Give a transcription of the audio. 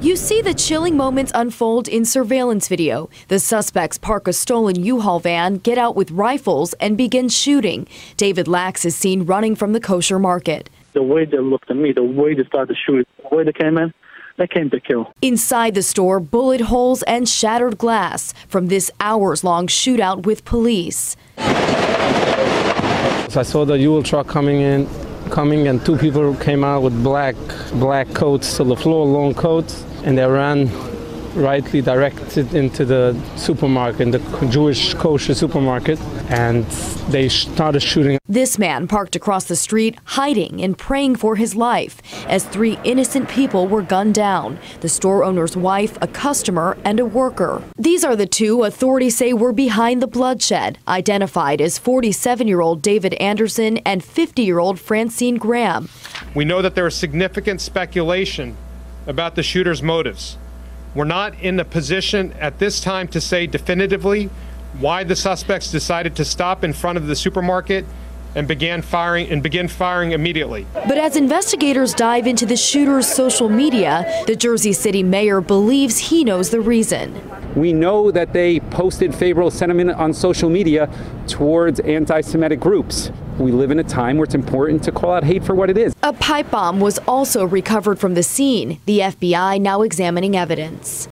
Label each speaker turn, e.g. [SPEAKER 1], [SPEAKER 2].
[SPEAKER 1] You see the chilling moments unfold in surveillance video. The suspects park a stolen U-Haul van, get out with rifles, and begin shooting. David Lax is seen running from the kosher market.
[SPEAKER 2] The way they looked at me, the way they started to shoot, the way they came in, they came to kill.
[SPEAKER 1] Inside the store, bullet holes and shattered glass from this hours-long shootout with police.
[SPEAKER 3] So I saw the U-Haul truck coming, and two people came out with black coats to the floor, long coats, and they ran rightly directed into the supermarket, the Jewish kosher supermarket, and they started shooting.
[SPEAKER 1] This man parked across the street, hiding and praying for his life as 3 innocent people were gunned down. The store owner's wife, a customer, and a worker. These are the 2 authorities say were behind the bloodshed, identified as 47-year-old David Anderson and 50-year-old Francine Graham.
[SPEAKER 4] We know that there is significant speculation about the shooter's motives. We're not in a position at this time to say definitively why the suspects decided to stop in front of the supermarket and begin firing immediately.
[SPEAKER 1] But as investigators dive into the shooter's social media, the Jersey City mayor believes he knows the reason.
[SPEAKER 5] We know that they posted favorable sentiment on social media towards anti-Semitic groups. We live in a time where it's important to call out hate for what it is.
[SPEAKER 1] A pipe bomb was also recovered from the scene. The FBI now examining evidence.